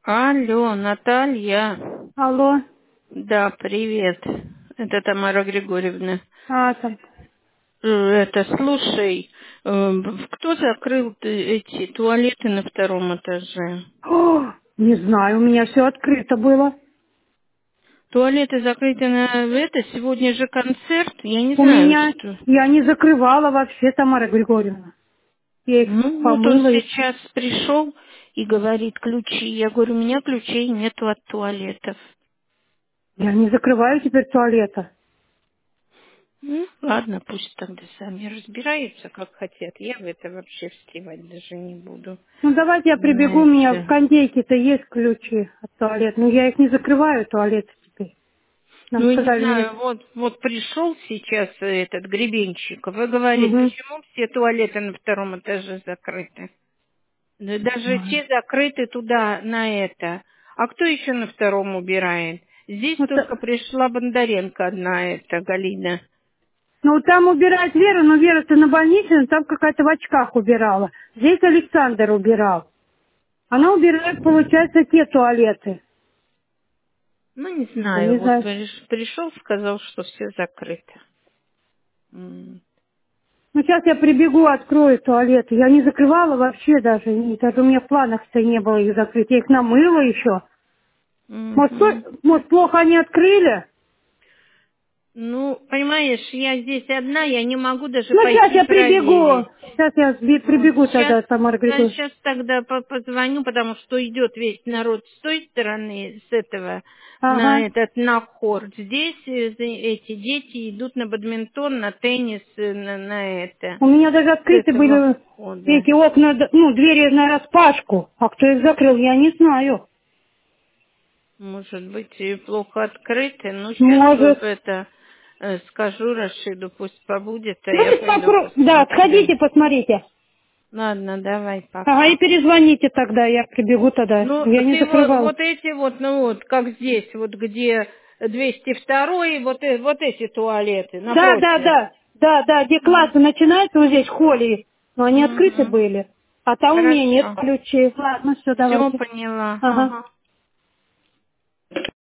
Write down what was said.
Алло, Наталья. Алло. Да, привет. Это Тамара Григорьевна. Там. Слушай, кто закрыл эти туалеты на втором этаже? О, не знаю, у меня все открыто было. Туалеты закрыты на сегодня же концерт, я не У знаю, меня, что. я не закрывала вообще, Тамара Григорьевна. Я их Ну, вот он помыла и... сейчас пришел и говорит ключи. Я говорю, у меня ключей нету от туалетов. Я не закрываю теперь туалета. Ну, ладно, пусть тогда сами разбираются, как хотят. Я в это вообще встревать даже не буду. Ну, давайте я прибегу, у меня в Знаете. кондейке-то есть ключи от туалета. Но я их не закрываю, туалет теперь. Нам Ну, я не сказали мне... знаю, вот пришел сейчас этот Гребенщиков и говорит, Угу. почему все туалеты на втором этаже закрыты? Да даже те закрыты туда, на это. А кто еще на втором убирает? Здесь только пришла Бондаренко одна, эта Галина. Ну, там убирает Вера, но Вера-то на больничном, там какая-то в очках убирала. Здесь Александр убирал. Она убирает, получается, те туалеты. Ну, не Я знаю, не вот знаю. пришел, сказал, что все закрыто. Ну, сейчас я прибегу, открою туалет. Я не закрывала вообще даже. Даже у меня в планах-то не было их закрыть. Я их намыла еще. Может, Мгм. может плохо они открыли? Ну, понимаешь, я здесь одна, я не могу даже Ну, сейчас пойти я прибегу. проверить. Сейчас я Вот. прибегу Сейчас, тогда, Тамара Григорьевна. сейчас тогда позвоню, потому что идет весь народ с той стороны, с этого, на Ага. этот, на хор. Здесь эти дети идут на бадминтон, на теннис, на это, У меня даже с открыты этого были хода. эти окна, ну, двери на распашку. А кто их закрыл, я не знаю. Может быть, и плохо открыты. Ну, сейчас Может. это скажу Рашиду, пусть побудет, а Ну, я пойду да, посмотрю. сходите, посмотрите. Ладно, давай, Ага, пока. и перезвоните тогда, я прибегу тогда. Ну, Я не ты вот, закрывала. вот эти вот, ну вот, как здесь, вот где 202-й, вот, вот эти туалеты Да, да, напротив. да. Да, да, где классы начинаются вот здесь, в холле. Но они открыты Угу. были. А там у меня нет Хорошо. ключей. Ладно, все, Все давайте. поняла. Ага. Ага.